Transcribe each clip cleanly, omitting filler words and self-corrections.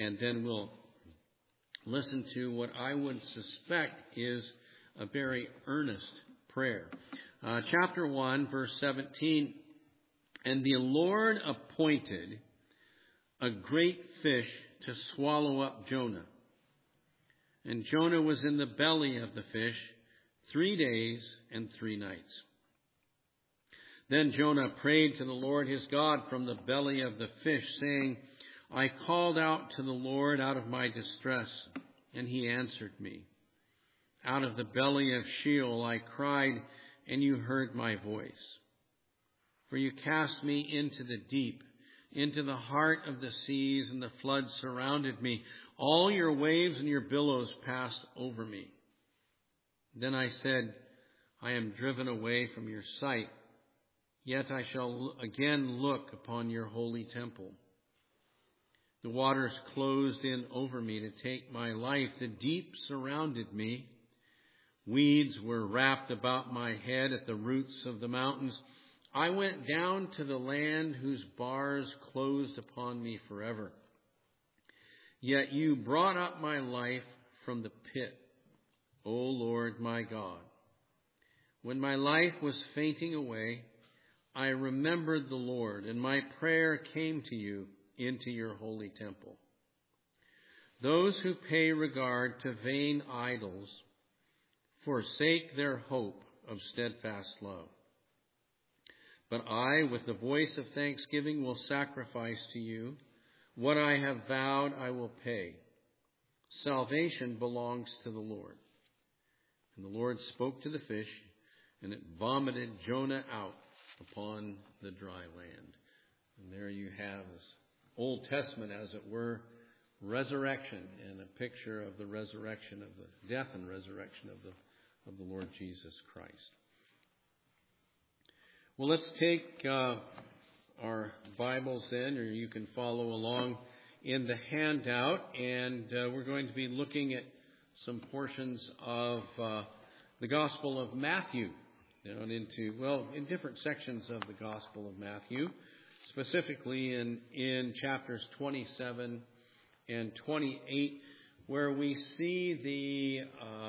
And then we'll listen to what I would suspect is a very earnest prayer. Chapter 1, verse 17. And the Lord appointed a great fish to swallow up Jonah. And Jonah was in the belly of the fish 3 days and 3 nights. Then Jonah prayed to the Lord his God from the belly of the fish, saying, I called out to the Lord out of my distress, and he answered me. Out of the belly of Sheol I cried, and you heard my voice. For you cast me into the deep, into the heart of the seas, and the floods surrounded me. All your waves and your billows passed over me. Then I said, I am driven away from your sight, yet I shall again look upon your holy temple. The waters closed in over me to take my life. The deep surrounded me. Weeds were wrapped about my head at the roots of the mountains. I went down to the land whose bars closed upon me forever. Yet you brought up my life from the pit, O Lord my God. When my life was fainting away, I remembered the Lord, and my prayer came to you into your holy temple. Those who pay regard to vain idols forsake their hope of steadfast love. But I, with the voice of thanksgiving, will sacrifice to you. What I have vowed I will pay. Salvation belongs to the Lord. And the Lord spoke to the fish, and it vomited Jonah out upon the dry land. And there you have this Old Testament, as it were, resurrection, and a picture of the resurrection of the death and resurrection of the Lord Jesus Christ. Well, let's take our Bibles then, or you can follow along in the handout, and we're going to be looking at some portions of the Gospel of Matthew, down in different sections of the Gospel of Matthew, specifically in chapters 27 and 28, where we see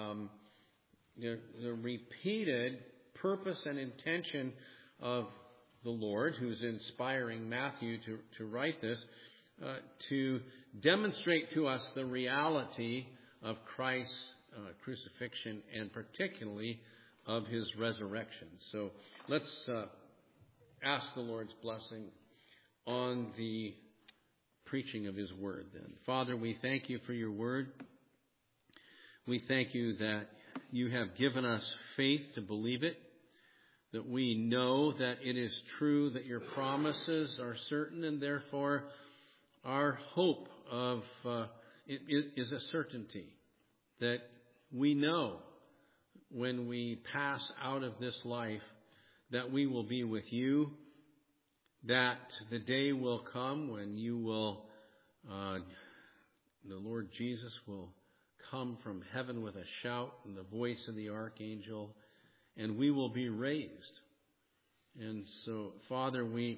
the repeated purpose and intention of the Lord, who's inspiring Matthew to write this, to demonstrate to us the reality of Christ's crucifixion and particularly of his resurrection. So let's ask the Lord's blessing on the preaching of his word then. Father, we thank you for your word. We thank you that you have given us faith to believe it, that we know that it is true, that your promises are certain, and therefore our hope of it is a certainty that we know when we pass out of this life that we will be with you, that the day will come when you will, the Lord Jesus will come from heaven with a shout and the voice of the archangel, and we will be raised. And so, Father, we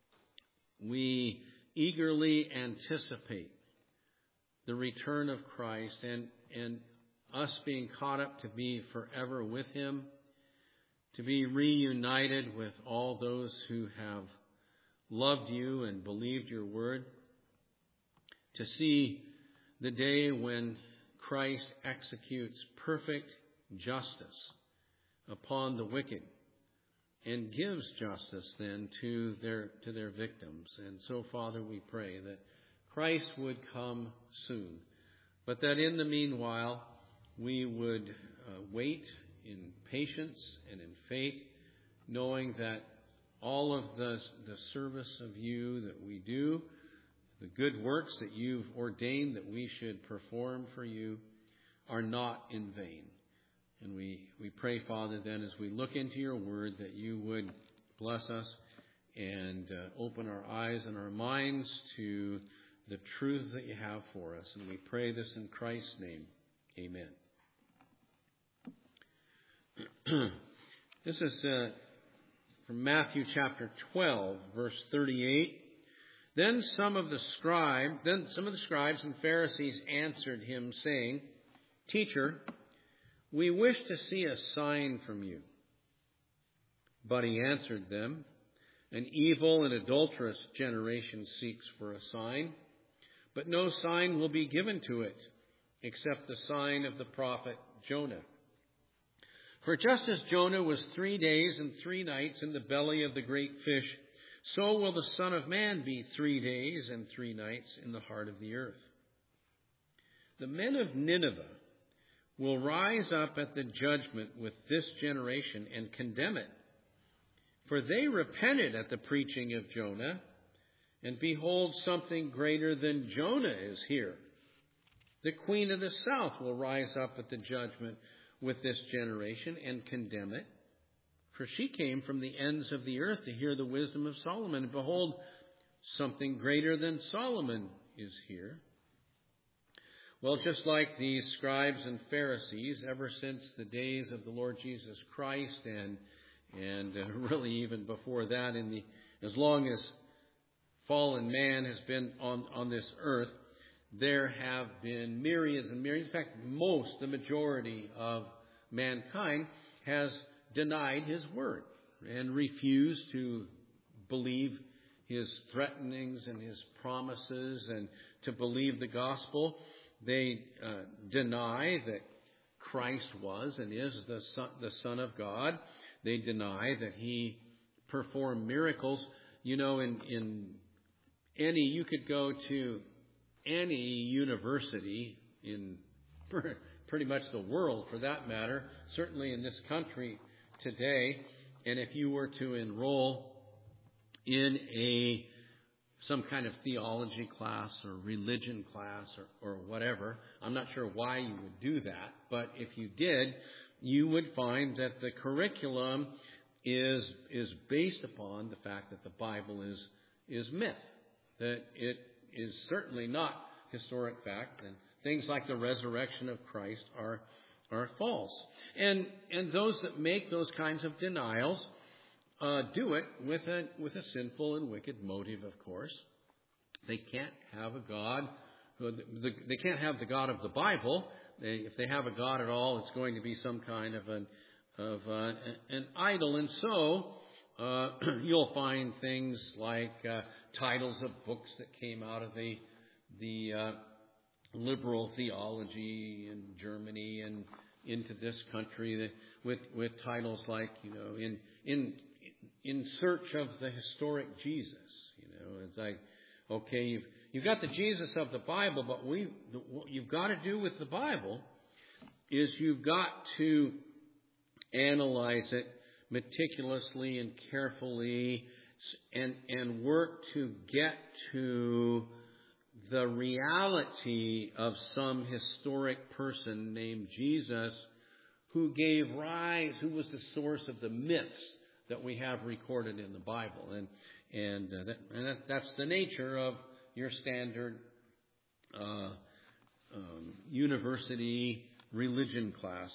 eagerly anticipate the return of Christ and us being caught up to be forever with him, to be reunited with all those who have loved you and believed your word, to see the day when Christ executes perfect justice upon the wicked and gives justice then to their victims. And so, Father, we pray that Christ would come soon, but that in the meanwhile we would wait in patience and in faith, knowing that all of the service of you that we do, the good works that you've ordained that we should perform for you, are not in vain. And we pray, Father, then as we look into your word, that you would bless us and open our eyes and our minds to the truths that you have for us. And we pray this in Christ's name. Amen. This is from Matthew chapter 12, verse 38. Then some of the scribes and Pharisees answered him, saying, Teacher, we wish to see a sign from you. But he answered them, An evil and adulterous generation seeks for a sign, but no sign will be given to it, except the sign of the prophet Jonah. For just as Jonah was 3 days and 3 nights in the belly of the great fish, so will the Son of Man be 3 days and 3 nights in the heart of the earth. The men of Nineveh will rise up at the judgment with this generation and condemn it. For they repented at the preaching of Jonah, and behold, something greater than Jonah is here. The queen of the south will rise up at the judgment with this generation and condemn it. For she came from the ends of the earth to hear the wisdom of Solomon. And behold, something greater than Solomon is here. Well, just like these scribes and Pharisees, ever since the days of the Lord Jesus Christ and really even before that, as long as fallen man has been on this earth, there have been myriads and myriads. In fact, the majority of mankind has denied his word and refused to believe his threatenings and his promises and to believe the gospel. They deny that Christ was and is the Son of God. They deny that he performed miracles. You know, you could go to any university in pretty much the world for that matter, certainly in this country today, and if you were to enroll in some kind of theology class or religion class or whatever, I'm not sure why you would do that, but if you did, you would find that the curriculum is based upon the fact that the Bible is myth, that it is certainly not historic fact, and things like the resurrection of Christ are false. And those that make those kinds of denials do it with a sinful and wicked motive, of course. They can't have a God. They can't have the God of the Bible. If they have a God at all, it's going to be some kind of an idol. And so you'll find things like titles of books that came out of the liberal theology in Germany and into this country with titles like, in search of the historic Jesus. It's like, okay, you've got the Jesus of the Bible, but what you've got to do with the Bible is you've got to analyze it meticulously and carefully and work to get to the reality of some historic person named Jesus who was the source of the myths that we have recorded in the Bible. And that's the nature of your standard university religion class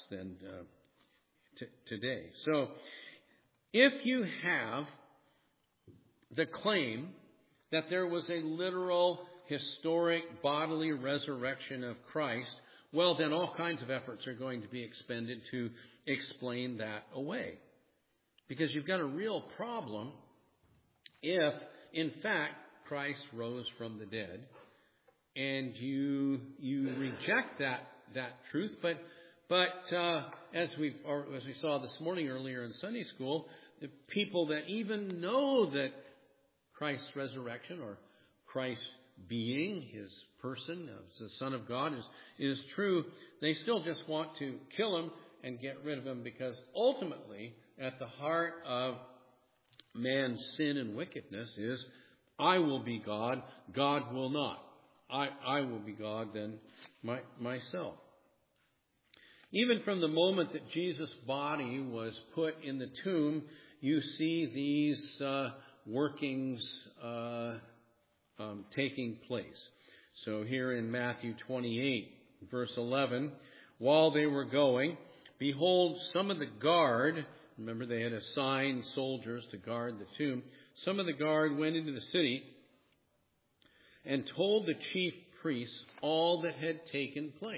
today. So if you have the claim that there was a literal historic bodily resurrection of Christ, well, then all kinds of efforts are going to be expended to explain that away. Because you've got a real problem if, in fact, Christ rose from the dead and you reject that truth. But as we saw this morning earlier in Sunday school, the people that even know that Christ's resurrection or Christ's being, his person, the Son of God, is true, they still just want to kill him and get rid of him, because ultimately, at the heart of man's sin and wickedness is, I will be God, God will not. I will be God then myself. Even from the moment that Jesus' body was put in the tomb, you see these workings taking place. So here in Matthew 28, verse 11, while they were going, behold, some of the guard, remember they had assigned soldiers to guard the tomb, some of the guard went into the city and told the chief priests all that had taken place.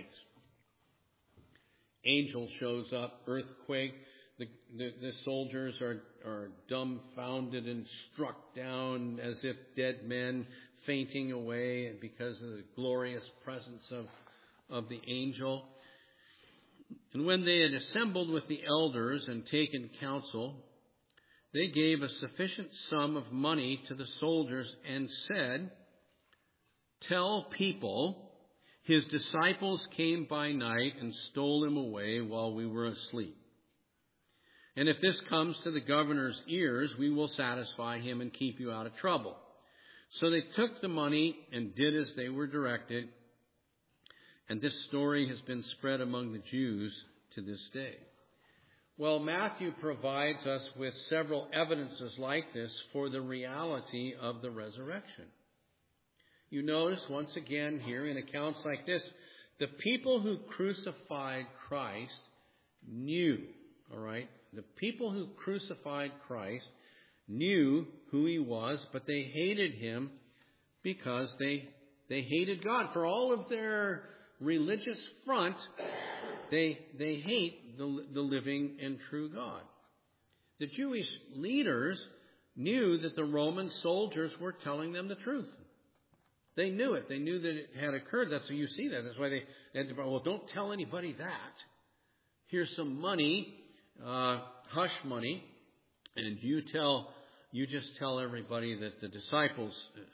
Angel shows up, earthquake. The soldiers are dumbfounded and struck down as if dead men, fainting away because of the glorious presence of the angel. And when they had assembled with the elders and taken counsel, they gave a sufficient sum of money to the soldiers and said, "Tell people, his disciples came by night and stole him away while we were asleep. And if this comes to the governor's ears, we will satisfy him and keep you out of trouble." So they took the money and did as they were directed. And this story has been spread among the Jews to this day. Well, Matthew provides us with several evidences like this for the reality of the resurrection. You notice once again here in accounts like this, the people who crucified Christ knew, all right? The people who crucified Christ knew who he was, but they hated him because they hated God. For all of their religious front, they hate the living and true God. The Jewish leaders knew that the Roman soldiers were telling them the truth. They knew it. They knew that it had occurred. That's why you see that. That's why they had to, well, don't tell anybody that. Here's some money, hush money, and you just tell everybody that the disciples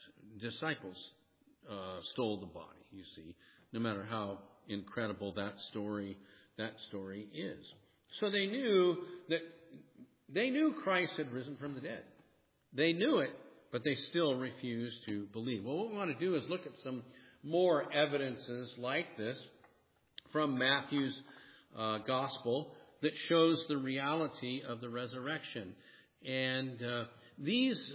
stole the body. You see, no matter how incredible that story is. So they knew Christ had risen from the dead. They knew it, but they still refused to believe. Well, what we want to do is look at some more evidences like this from Matthew's gospel that shows the reality of the resurrection. And these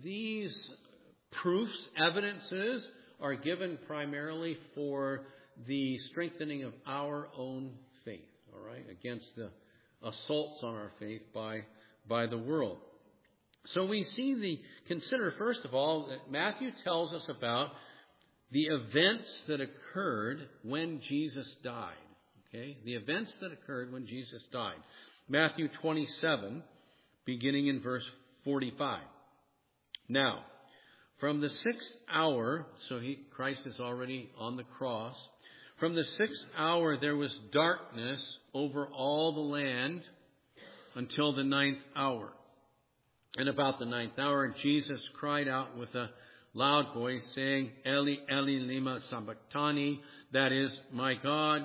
proofs, evidences, are given primarily for the strengthening of our own faith, all right, against the assaults on our faith by the world. So we consider first of all that Matthew tells us about the events that occurred when Jesus died. Okay, the events that occurred when Jesus died. Matthew 27, beginning in verse 45. Now, from the 6th hour, so Christ is already on the cross. From the 6th hour there was darkness over all the land until the 9th hour. And about the 9th hour, Jesus cried out with a loud voice, saying, "Eli, Eli, lema sabachthani," that is, my God,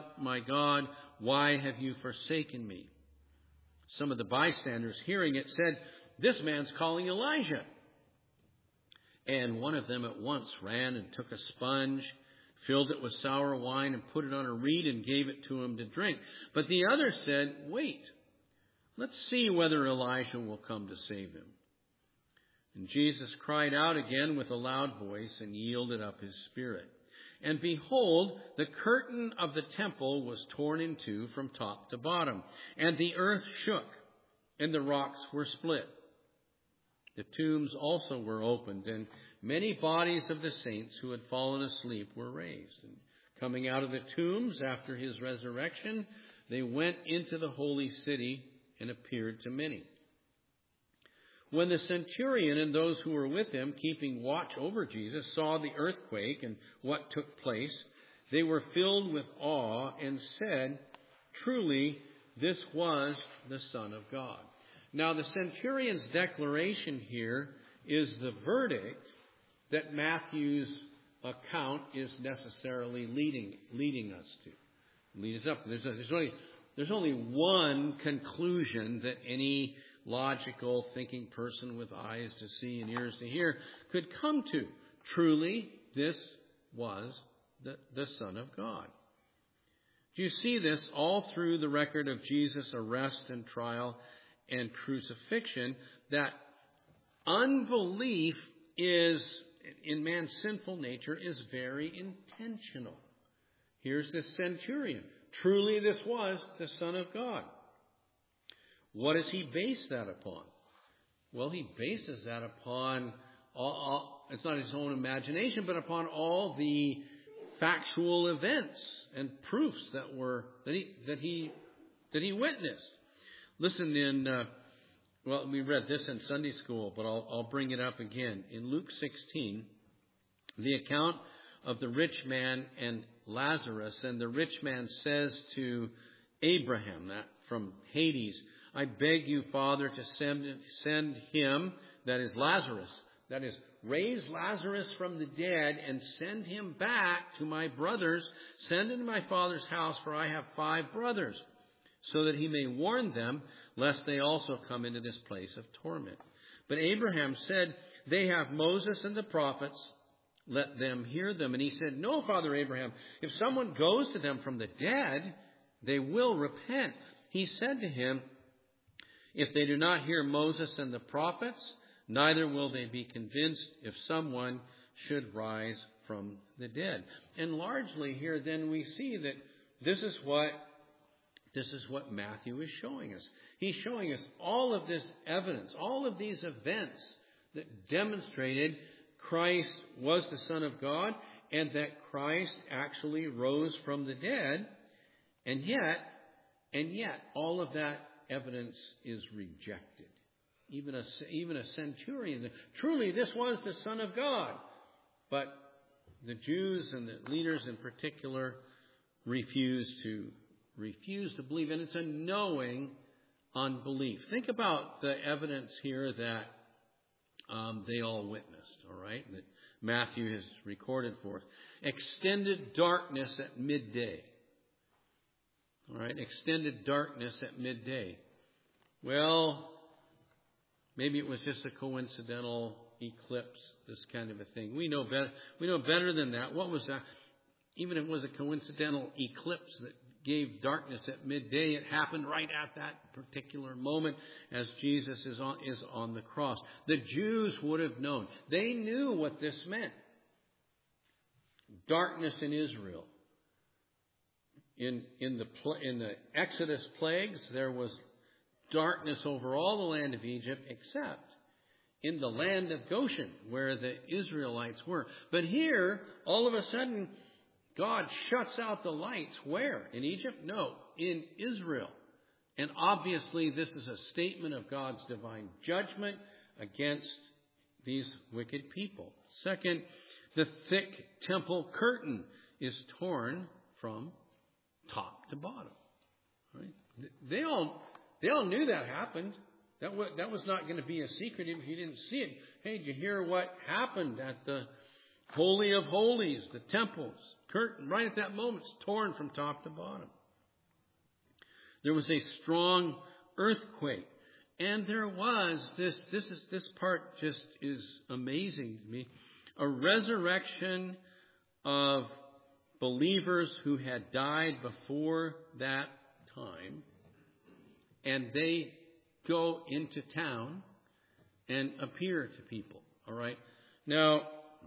why have you forsaken me?" Some of the bystanders hearing it said, "This man's calling Elijah." And one of them at once ran and took a sponge, filled it with sour wine, and put it on a reed and gave it to him to drink. But the other said, "Wait, let's see whether Elijah will come to save him." And Jesus cried out again with a loud voice and yielded up his spirit. And behold, the curtain of the temple was torn in two from top to bottom, and the earth shook, and the rocks were split. The tombs also were opened, and many bodies of the saints who had fallen asleep were raised. And coming out of the tombs after his resurrection, they went into the holy city and appeared to many. When the centurion and those who were with him, keeping watch over Jesus, saw the earthquake and what took place, they were filled with awe and said, "Truly, this was the Son of God." Now, the centurion's declaration here is the verdict that Matthew's account is necessarily leading us to. Lead us up. There's only one conclusion that any logical thinking person with eyes to see and ears to hear could come to. Truly, this was the Son of God. Do you see this all through the record of Jesus' arrest and trial and crucifixion, that unbelief in man's sinful nature is very intentional. Here's the centurion. Truly, this was the Son of God. What does he base that upon? Well, he bases that upon it's not his own imagination, but upon all the factual events and proofs that he witnessed. Listen we read this in Sunday school, but I'll bring it up again. In Luke 16, the account of the rich man and Lazarus, and the rich man says to Abraham, that from Hades, I beg you, Father, to send him, that is Lazarus, that is, raise Lazarus from the dead and send him back to my brothers. Send him to my father's house, for I have 5 brothers, so that he may warn them, lest they also come into this place of torment. But Abraham said, they have Moses and the prophets. Let them hear them. And he said, no, Father Abraham, if someone goes to them from the dead, they will repent. He said to him, if they do not hear Moses and the prophets, neither will they be convinced if someone should rise from the dead. And largely here then we see that this is what Matthew is showing us. He's showing us all of this evidence, all of these events that demonstrated Christ was the Son of God and that Christ actually rose from the dead. And yet all of that evidence is rejected. Even a centurion. Truly, this was the Son of God. But the Jews and the leaders in particular refuse to believe. And it's a knowing unbelief. Think about the evidence here that they all witnessed, all right, that Matthew has recorded for us. Extended darkness at midday. All right, extended darkness at midday. Well, maybe it was just a coincidental eclipse, this kind of a thing. We know better than that. What was that? Even if it was a coincidental eclipse that gave darkness at midday, it happened right at that particular moment as Jesus is on the cross. The Jews would have known. They knew what this meant. Darkness in Israel. In the Exodus plagues, there was darkness over all the land of Egypt except in the land of Goshen, where the Israelites were. But here, all of a sudden, God shuts out the lights. Where? In Egypt? No, in Israel. And obviously this is a statement of God's divine judgment against these wicked people. Second, the thick temple curtain is torn from top to bottom. Right? They all knew that happened. That was not going to be a secret if you didn't see it. Hey, did you hear what happened at the Holy of Holies, the temple's curtain? Right at that moment, it's torn from top to bottom. There was a strong earthquake. And there was, this part just is amazing to me, a resurrection of believers who had died before that time. And they go into town and appear to people. All right. Now,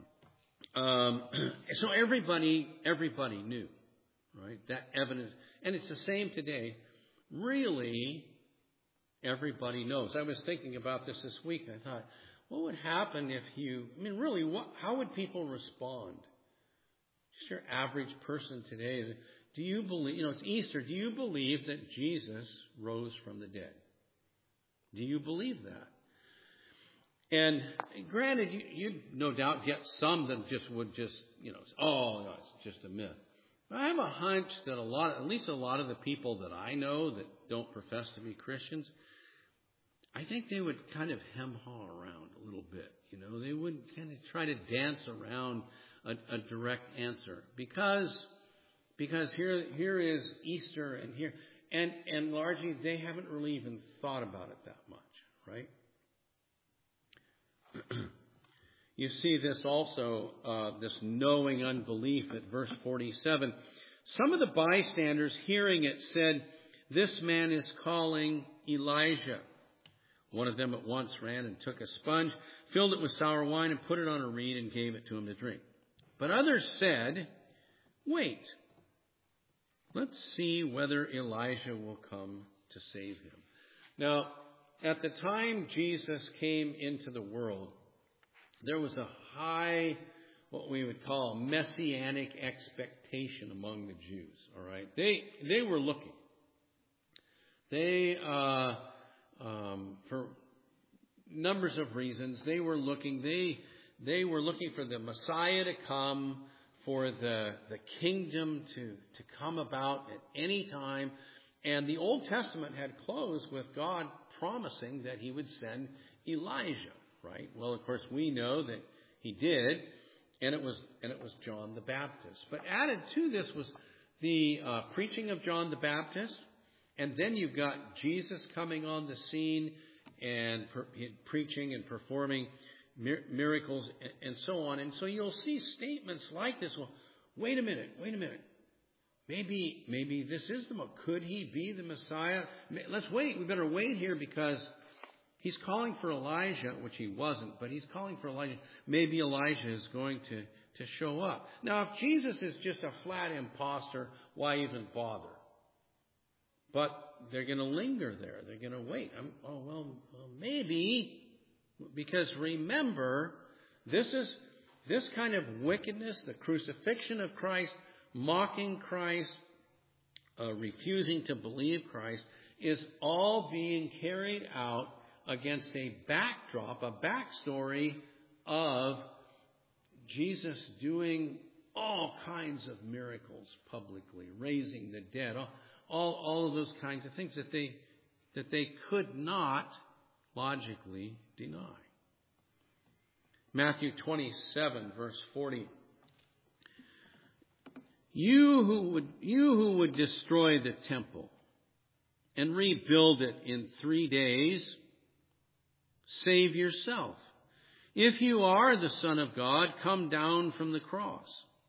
so everybody knew, right? That evidence, and it's the same today. Really, everybody knows. I was thinking about this week. I thought, what would happen if how would people respond? Just your average person today. Do you believe, it's Easter, do you believe that Jesus rose from the dead? Do you believe that? And granted, you'd no doubt get some that would it's just a myth. But I have a hunch that at least a lot of the people that I know that don't profess to be Christians, I think they would kind of hem-haw around a little bit. They would kind of try to dance around a direct answer because here is Easter and here, and largely they haven't really even thought about it that much, right? You see this also, this knowing unbelief at verse 47. Some of the bystanders hearing it said, "This man is calling Elijah." One of them at once ran and took a sponge, filled it with sour wine, and put it on a reed and gave it to him to drink. But others said, "Wait, let's see whether Elijah will come to save him." Now, at the time Jesus came into the world, there was a high, what we would call messianic expectation among the Jews. All right, they were looking. They for numbers of reasons they were looking. They were looking for the Messiah to come, for the kingdom to come about at any time. And the Old Testament had closed with God promising that he would send Elijah, right? Well, of course, we know that he did, and it was John the Baptist. But added to this was the preaching of John the Baptist, and then you've got Jesus coming on the scene and preaching and performing miracles and so on. And so you'll see statements like this. Well, wait a minute. Maybe this is the Messiah. Could he be the Messiah? Let's wait. We better wait here because he's calling for Elijah, which he wasn't, but he's calling for Elijah. Maybe Elijah is going to show up. Now, if Jesus is just a flat imposter, why even bother? But they're going to linger there. They're going to wait. Maybe, because remember, this kind of wickedness, the crucifixion of Christ, mocking Christ, refusing to believe Christ, is all being carried out against a backdrop, a backstory of Jesus doing all kinds of miracles publicly, raising the dead, all of those kinds of things that they could not logically deny. Matthew 27, verse 40. You who would destroy the temple and rebuild it in 3 days, save yourself. If you are the Son of God, come down from the cross.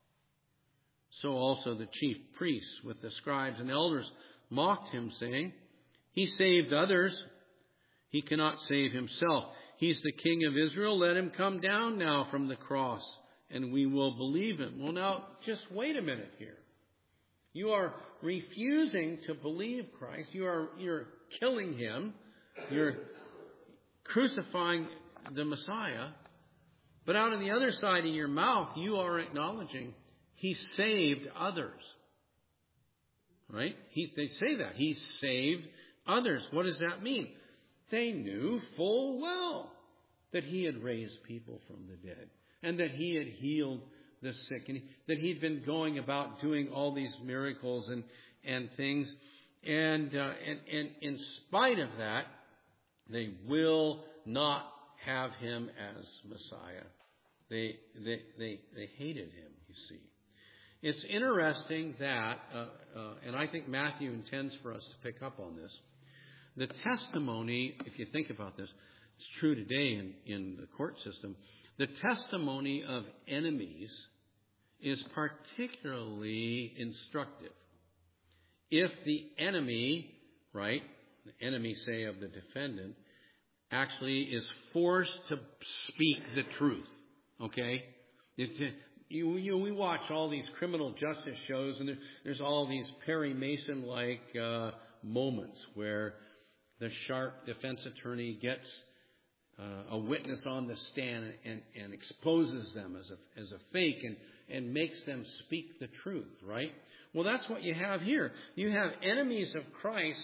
So also the chief priests with the scribes and elders mocked him, saying, he saved others. He cannot save himself. He's the King of Israel. Let him come down now from the cross, and we will believe him. Well, now, just wait a minute here. You are refusing to believe Christ. You're killing him. You're crucifying the Messiah. But out of the other side of your mouth, you are acknowledging he saved others. Right? They say that. He saved others. What does that mean? They knew full well that he had raised people from the dead and that he had healed the sick and that he'd been going about doing all these miracles and things. And in spite of that, they will not have him as Messiah. They hated him, you see. It's interesting that, and I think Matthew intends for us to pick up on this, the testimony, if you think about this, it's true today in the court system, the testimony of enemies is particularly instructive. If the enemy, right, the enemy, say, of the defendant, actually is forced to speak the truth, okay? We watch all these criminal justice shows, and there's all these Perry Mason-like moments where the sharp defense attorney gets a witness on the stand and exposes them as a fake and makes them speak the truth, right? Well, that's what you have here. You have enemies of Christ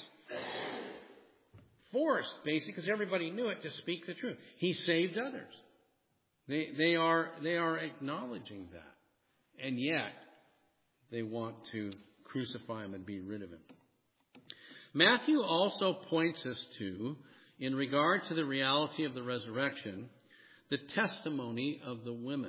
forced, basically, because everybody knew it, to speak the truth. He saved others. They are acknowledging that. And yet, they want to crucify him and be rid of him. Matthew also points us to, in regard to the reality of the resurrection, the testimony of the women.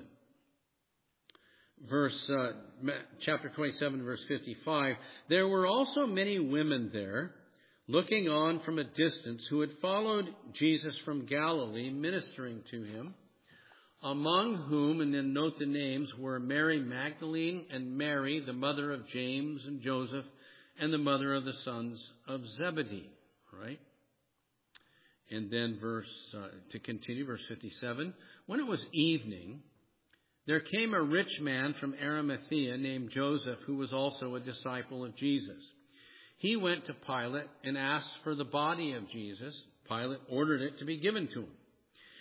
Chapter 27, verse 55, there were also many women there, looking on from a distance, who had followed Jesus from Galilee, ministering to him, among whom, and then note the names, were Mary Magdalene and Mary, the mother of James and Joseph, and the mother of the sons of Zebedee, right? And then to continue, verse 57, when it was evening, there came a rich man from Arimathea named Joseph, who was also a disciple of Jesus. He went to Pilate and asked for the body of Jesus. Pilate ordered it to be given to him.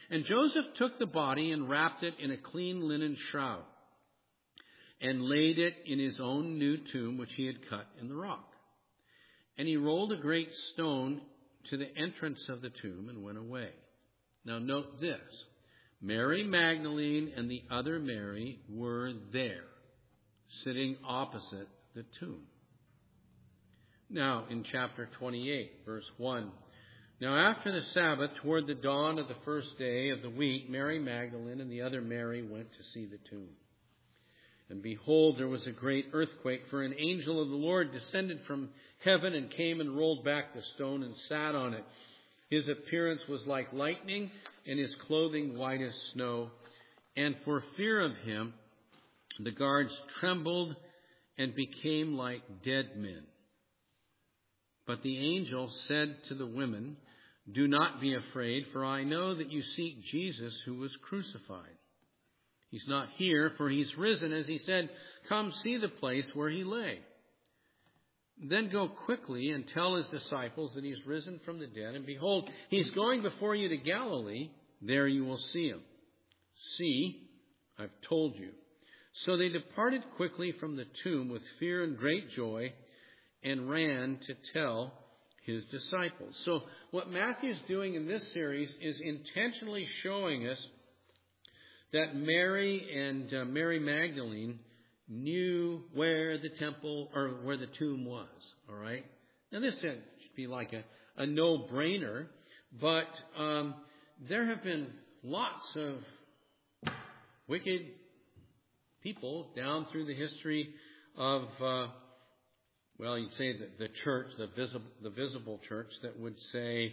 And Joseph took the body and wrapped it in a clean linen shroud and laid it in his own new tomb, which he had cut in the rock. And he rolled a great stone to the entrance of the tomb and went away. Now note this. Mary Magdalene and the other Mary were there, sitting opposite the tomb. Now, in chapter 28, verse 1. Now after the Sabbath, toward the dawn of the first day of the week, Mary Magdalene and the other Mary went to see the tomb. And behold, there was a great earthquake, for an angel of the Lord descended from heaven and came and rolled back the stone and sat on it. His appearance was like lightning, and his clothing white as snow. And for fear of him, the guards trembled and became like dead men. But the angel said to the women, "Do not be afraid, for I know that you seek Jesus who was crucified. He's not here, for he's risen, as he said. Come see the place where he lay. Then go quickly and tell his disciples that he's risen from the dead. And behold, he's going before you to Galilee. There you will see him." See, I've told you. So they departed quickly from the tomb with fear and great joy and ran to tell his disciples. So what Matthew's doing in this series is intentionally showing us that Mary and Mary Magdalene knew where the temple or where the tomb was. All right. Now this should be like a no-brainer, but there have been lots of wicked people down through the history of, you'd say the church, the visible church, that would say,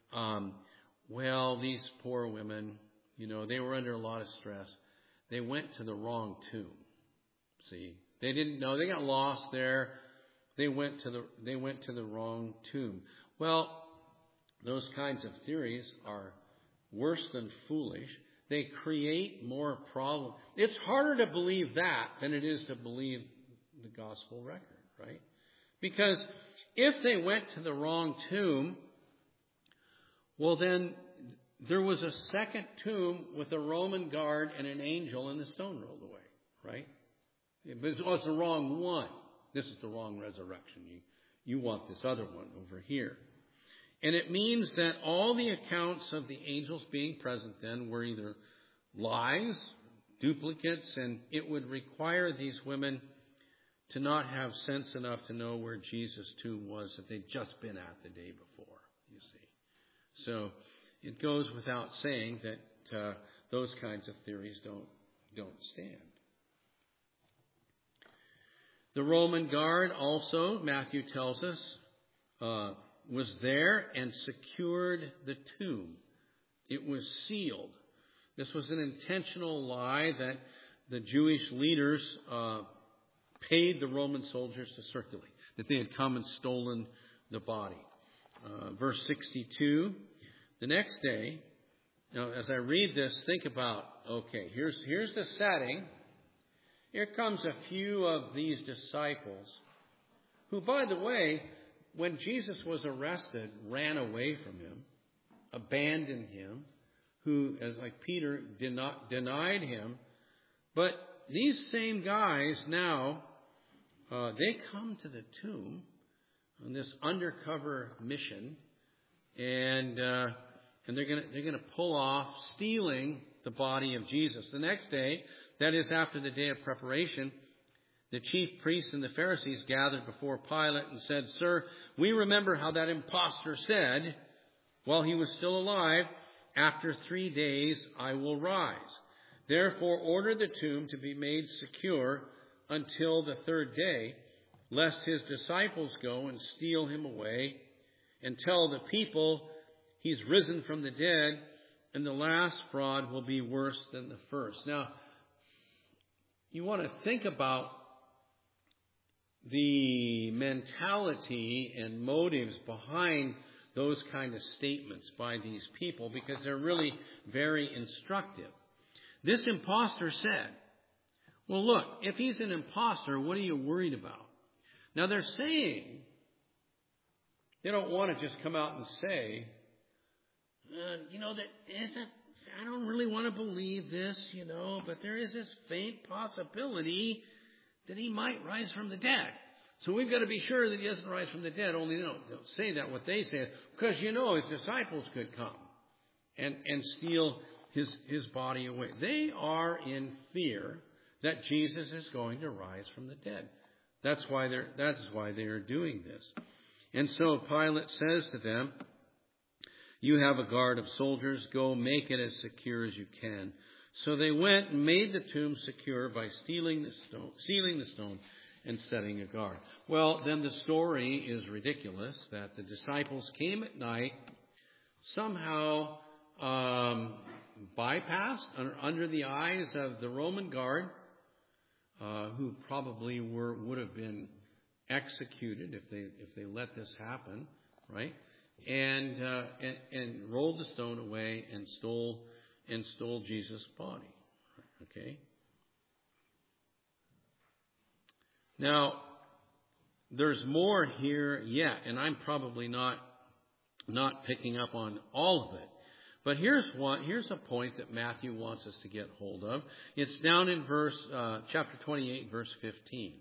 these poor women, they were under a lot of stress. They went to the wrong tomb. See, they didn't know. They got lost there. They went to the wrong tomb. Well, those kinds of theories are worse than foolish. They create more problems. It's harder to believe that than it is to believe the gospel record, right? Because if they went to the wrong tomb, well then there was a second tomb with a Roman guard and an angel, and the stone rolled away, right? But it's the wrong one. This is the wrong resurrection. You want this other one over here. And it means that all the accounts of the angels being present then were either lies, duplicates, and it would require these women to not have sense enough to know where Jesus' tomb was that they'd just been at the day before, you see. So it goes without saying that those kinds of theories don't stand. The Roman guard also, Matthew tells us, was there and secured the tomb. It was sealed. This was an intentional lie that the Jewish leaders paid the Roman soldiers to circulate, that they had come and stolen the body. Verse 62, the next day, now as I read this, think about, okay, here's the setting. Here comes a few of these disciples who, by the way, when Jesus was arrested, ran away from him, abandoned him, who, as like Peter, denied him. But these same guys now, they come to the tomb on this undercover mission, and they're gonna pull off stealing the body of Jesus. The next day, that is after the day of preparation, the chief priests and the Pharisees gathered before Pilate and said, "Sir, we remember how that impostor said, while he was still alive, 'After 3 days I will rise.' Therefore order the tomb to be made secure until the 3rd day, lest his disciples go and steal him away and tell the people he's risen from the dead, and the last fraud will be worse than the first." Now, you want to think about the mentality and motives behind those kind of statements by these people, because they're really very instructive. This impostor said, well, look, if he's an impostor, what are you worried about? Now they're saying, they don't want to just come out and say, that it's a I don't really want to believe this, but there is this faint possibility that he might rise from the dead. So we've got to be sure that he doesn't rise from the dead. Only they don't say that what they say, because his disciples could come and steal his body away. They are in fear that Jesus is going to rise from the dead. That's why they are doing this. And so Pilate says to them, "You have a guard of soldiers. Go make it as secure as you can." So they went and made the tomb secure by sealing the stone and setting a guard. Well, then the story is ridiculous that the disciples came at night, somehow bypassed under the eyes of the Roman guard, who probably would have been executed if they let this happen, right? And rolled the stone away and stole Jesus' body. Okay. Now, there's more here yet, and I'm probably not picking up on all of it. But here's a point that Matthew wants us to get hold of. It's down in chapter 28, verse 15.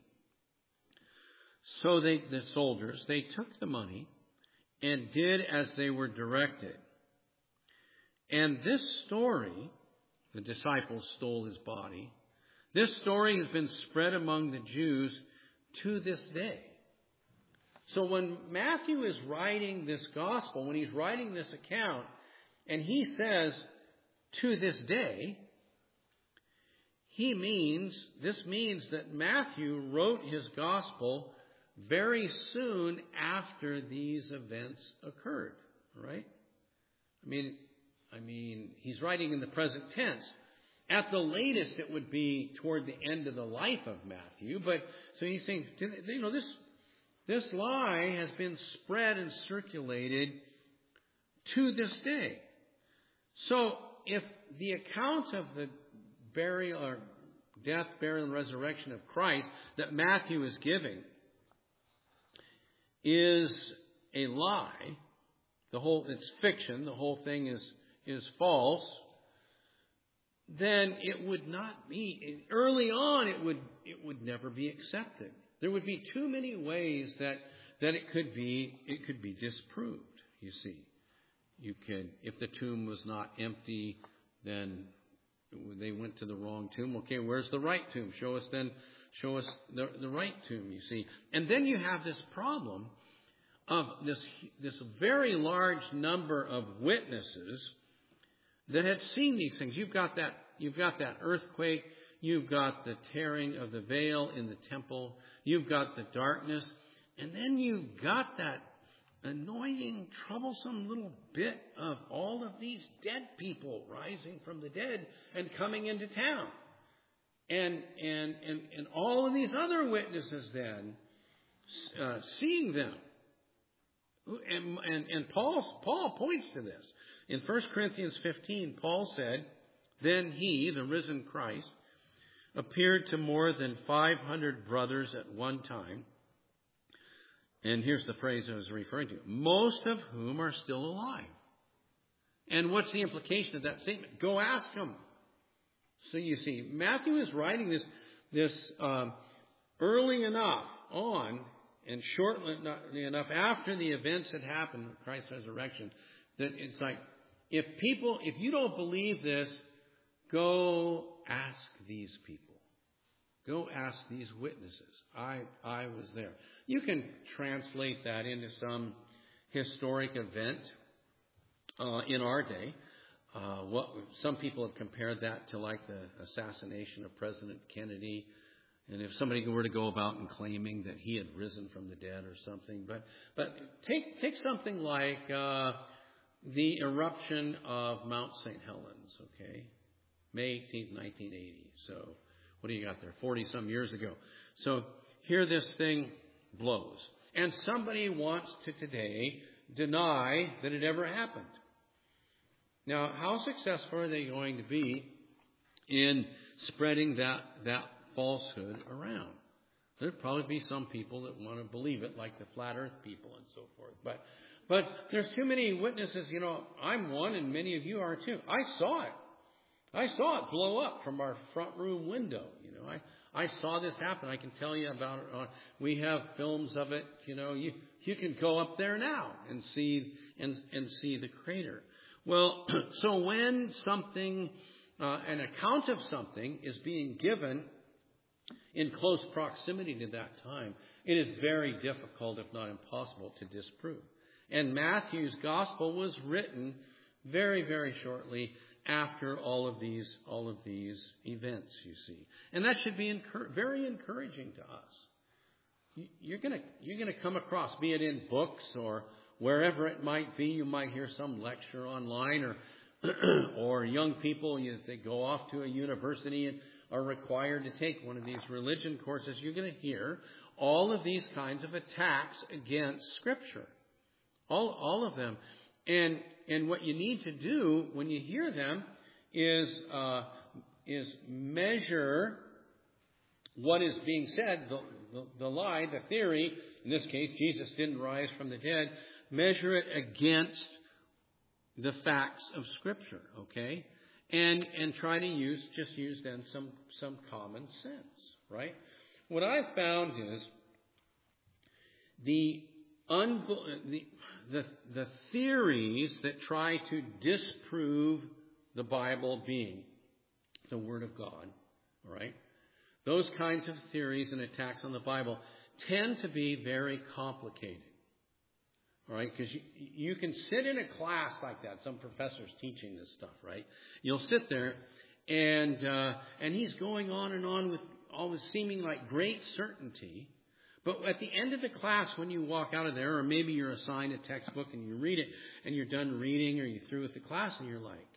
So the soldiers, they took the money and did as they were directed. And this story, the disciples stole his body, this story has been spread among the Jews to this day. So when Matthew is writing this gospel, when he's writing this account, and he says, "to this day," this means that Matthew wrote his gospel very soon after these events occurred, right? I mean, he's writing in the present tense. At the latest, it would be toward the end of the life of Matthew. But so he's saying, this lie has been spread and circulated to this day. So if the account of the burial or death, burial, and resurrection of Christ that Matthew is giving is a lie, it's fiction, the whole thing is false, then it would not be, early on it would never be accepted. There would be too many ways that it could be disproved, you see. If the tomb was not empty, then they went to the wrong tomb. Okay, where's the right tomb? Show us the right tomb, you see. And then you have this problem of this very large number of witnesses that had seen these things. You've got that earthquake, you've got the tearing of the veil in the temple, you've got the darkness, and then you've got that annoying, troublesome little bit of all of these dead people rising from the dead and coming into town. And all of these other witnesses then seeing them. And Paul points to this. In 1 Corinthians 15, Paul said, "Then he, the risen Christ, appeared to more than 500 brothers at one time." And here's the phrase I was referring to. "Most of whom are still alive." And what's the implication of that statement? Go ask them. So you see, Matthew is writing this early enough on and shortly enough after the events had happened, Christ's resurrection, that it's like, if you don't believe this, go ask these people. Go ask these witnesses. I was there. You can translate that into some historic event in our day. Some people have compared that to like the assassination of President Kennedy. And if somebody were to go about and claiming that he had risen from the dead or something. But take something like the eruption of Mount St. Helens, okay? May 18th, 1980. So what do you got there? 40-some years ago. So here this thing blows. And somebody wants to today deny that it ever happened. Now, how successful are they going to be in spreading that falsehood around? There'd probably be some people that want to believe it, like the flat earth people and so forth. But there's too many witnesses, I'm one and many of you are too. I saw it. I saw it blow up from our front room window. I saw this happen. I can tell you about it. We have films of it. You can go up there now and see the crater. Well, so when something, an account of something is being given in close proximity to that time, it is very difficult, if not impossible, to disprove. And Matthew's gospel was written very, very shortly after all of these events, you see. And that should be very encouraging to us. You're going to come across, be it in books or wherever it might be. You might hear some lecture online, or young people, they go off to a university and are required to take one of these religion courses. You're going to hear all of these kinds of attacks against Scripture. All of them. And what you need to do when you hear them is measure what is being said, the lie, the theory. In this case, Jesus didn't rise from the dead. Measure it against the facts of Scripture, okay? And try to use then some common sense, right? What I've found is the theories that try to disprove the Bible being the Word of God, all right? Those kinds of theories and attacks on the Bible tend to be very complicated, all right? Because you can sit in a class like that. Some professor's teaching this stuff, right? You'll sit there, and he's going on and on with all this seeming like great certainty. But at the end of the class, when you walk out of there, or maybe you're assigned a textbook and you read it, and you're done reading, or you're through with the class, and you're like,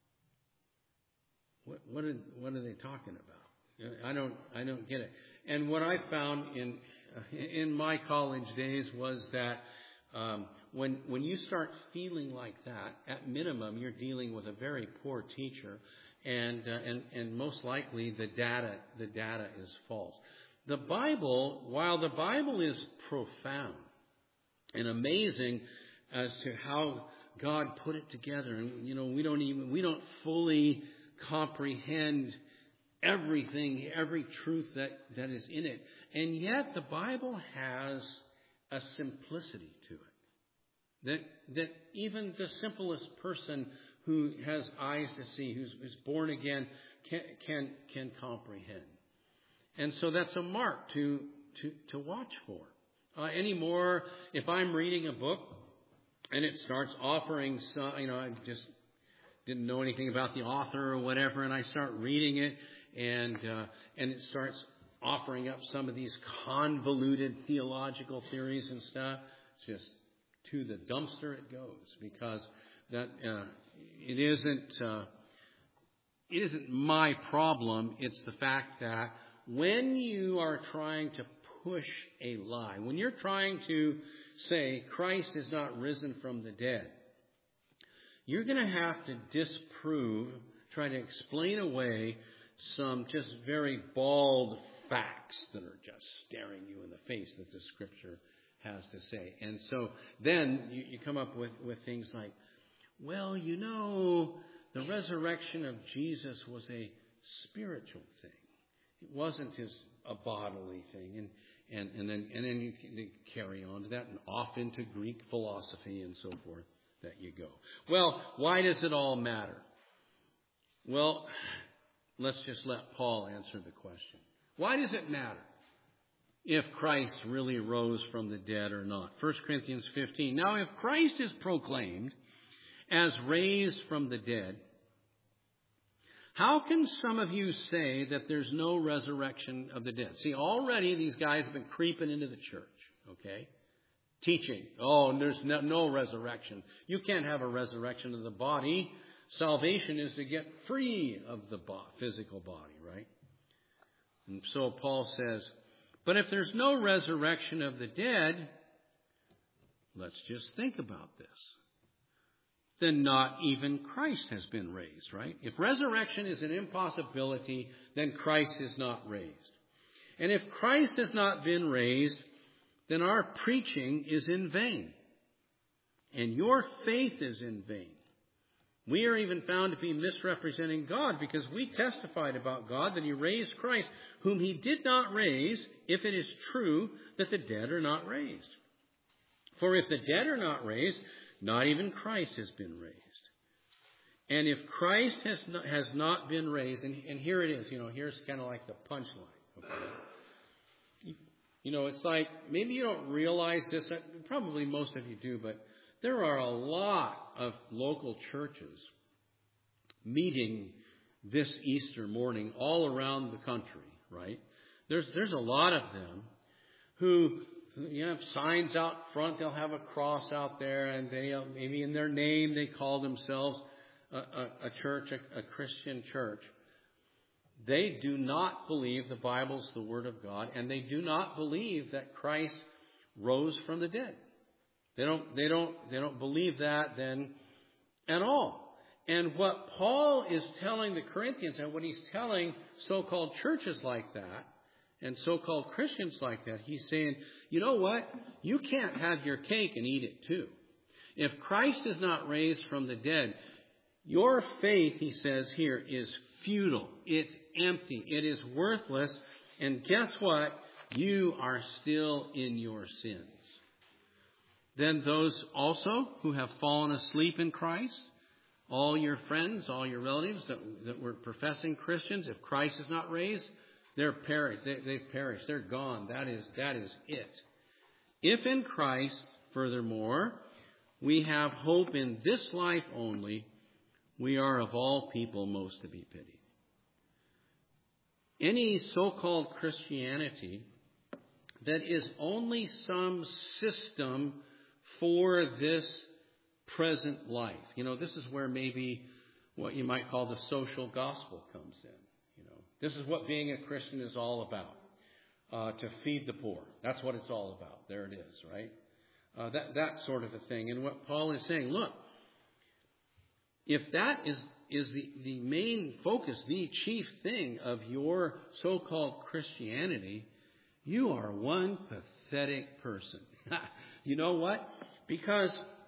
what are they talking about? I don't get it. And what I found in my college days was that when you start feeling like that, at minimum, you're dealing with a very poor teacher, and most likely the data is false. The Bible, while the Bible is profound and amazing as to how God put it together, and we don't fully comprehend everything, every truth that is in it, and yet the Bible has a simplicity to it that even the simplest person who has eyes to see, who's born again, can comprehend. And so that's a mark to watch for. Anymore, if I'm reading a book and it starts offering some, I just didn't know anything about the author or whatever, and I start reading it, and it starts offering up some of these convoluted theological theories and stuff, just to the dumpster it goes, because that it isn't my problem. It's the fact that when you are trying to push a lie, when you're trying to say Christ is not risen from the dead, you're going to have to disprove, try to explain away some just very bald facts that are just staring you in the face that the Scripture has to say. And so then you come up with things like, well, the resurrection of Jesus was a spiritual thing. It wasn't a bodily thing. And then you carry on to that and off into Greek philosophy and so forth that you go. Well, why does it all matter? Well, let's just let Paul answer the question. Why does it matter if Christ really rose from the dead or not? 1 Corinthians 15. Now, if Christ is proclaimed as raised from the dead, how can some of you say that there's no resurrection of the dead? See, already these guys have been creeping into the church, okay? Teaching, there's no resurrection. You can't have a resurrection of the body. Salvation is to get free of the physical body, right? And so Paul says, but if there's no resurrection of the dead, let's just think about this. Then not even Christ has been raised, right? If resurrection is an impossibility, then Christ is not raised. And if Christ has not been raised, then our preaching is in vain. and your faith is in vain. We are even found to be misrepresenting God, because we testified about God that he raised Christ, whom he did not raise, if it is true that the dead are not raised. For if the dead are not raised, not even Christ has been raised. And if Christ has not been raised, and here it is, here's kind of like the punchline. Okay? It's like, maybe you don't realize this, probably most of you do, but there are a lot of local churches meeting this Easter morning all around the country, right? There's a lot of them who have signs out front. They'll have a cross out there, and they maybe in their name they call themselves a church, a Christian church. They do not believe the Bible's the Word of God, and they do not believe that Christ rose from the dead. They don't believe that then at all. And what Paul is telling the Corinthians, and what he's telling so-called churches like that, and so-called Christians like that, he's saying, you know what? You can't have your cake and eat it too. If Christ is not raised from the dead, your faith, he says here, is futile. It's empty. It is worthless. And guess what? You are still in your sins. Then those also who have fallen asleep in Christ, all your friends, all your relatives that were professing Christians, if Christ is not raised, they're perished. They've perished. They're gone. That is it. If in Christ, furthermore, we have hope in this life only, we are of all people most to be pitied. Any so-called Christianity that is only some system for this present life. This is where maybe what you might call the social gospel comes in. This is what being a Christian is all about. To feed the poor. That's what it's all about. There it is, right? That sort of a thing. And what Paul is saying, look, if that is the main focus, the chief thing of your so-called Christianity, you are one pathetic person. You know what? Because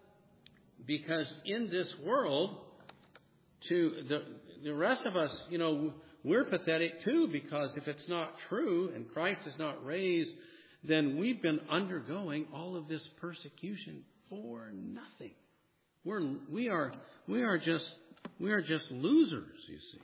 in this world, to the rest of us, we're pathetic too, because if it's not true and Christ is not raised, then we've been undergoing all of this persecution for nothing. We are just losers, you see.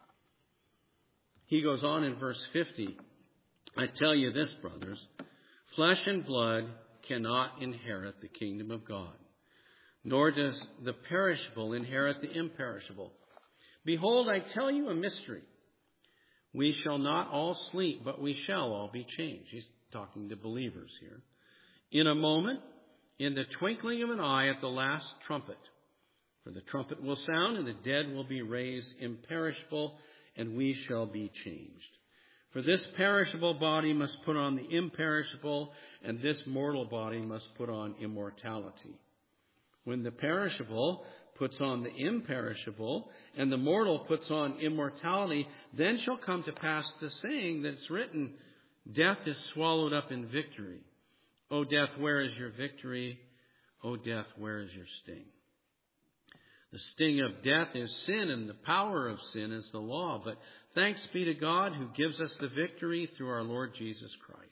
He goes on in verse 50. I tell you this, brothers, flesh and blood cannot inherit the kingdom of God, nor does the perishable inherit the imperishable. Behold, I tell you a mystery. We shall not all sleep, but we shall all be changed. He's talking to believers here. In a moment, in the twinkling of an eye, at the last trumpet. For the trumpet will sound, and the dead will be raised imperishable, and we shall be changed. For this perishable body must put on the imperishable, and this mortal body must put on immortality. When the perishable puts on the imperishable, and the mortal puts on immortality, then shall come to pass the saying that's written, death is swallowed up in victory. O death, where is your victory? O death, where is your sting? The sting of death is sin, and the power of sin is the law. But thanks be to God who gives us the victory through our Lord Jesus Christ.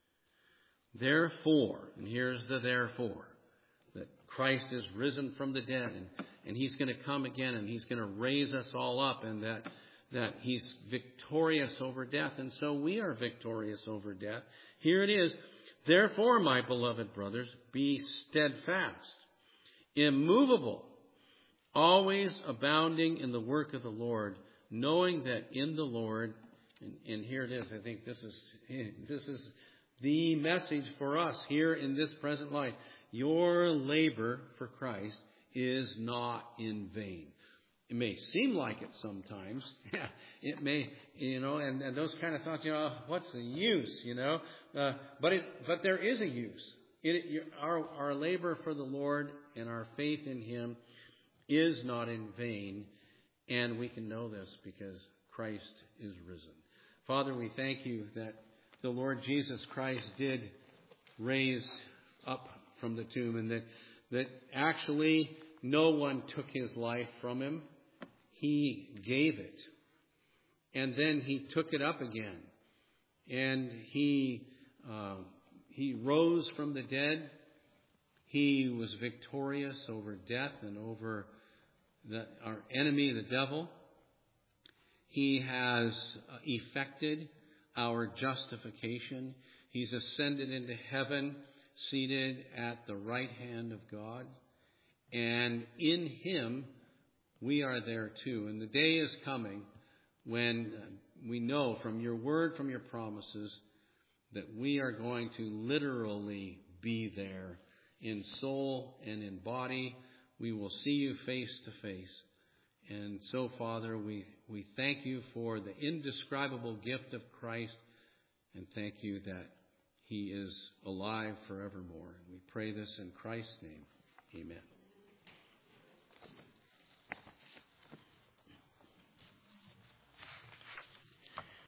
Therefore, and here's the therefore, that Christ is risen from the dead, and he's going to come again, and he's going to raise us all up, and that he's victorious over death. And so we are victorious over death. Here it is. Therefore, my beloved brothers, be steadfast, immovable, always abounding in the work of the Lord, knowing that in the Lord, and here it is, I think this is the message for us here in this present life. Your labor for Christ is not in vain. It may seem like it sometimes. It may, and those kind of thoughts, what's the use, but there is a use. Our labor for the Lord and our faith in Him is not in vain, and we can know this because Christ is risen. Father, we thank you that the Lord Jesus Christ did raise up from the tomb, and that actually no one took his life from him. He gave it. And then he took it up again. And he rose from the dead. He was victorious over death and over our enemy, the devil. He has effected our justification. He's ascended into heaven, seated at the right hand of God. And in him, we are there too. And the day is coming when we know from your word, from your promises, that we are going to literally be there in soul and in body. We will see you face to face. And so, Father, we thank you for the indescribable gift of Christ, and thank you that he is alive forevermore. And we pray this in Christ's name. Amen.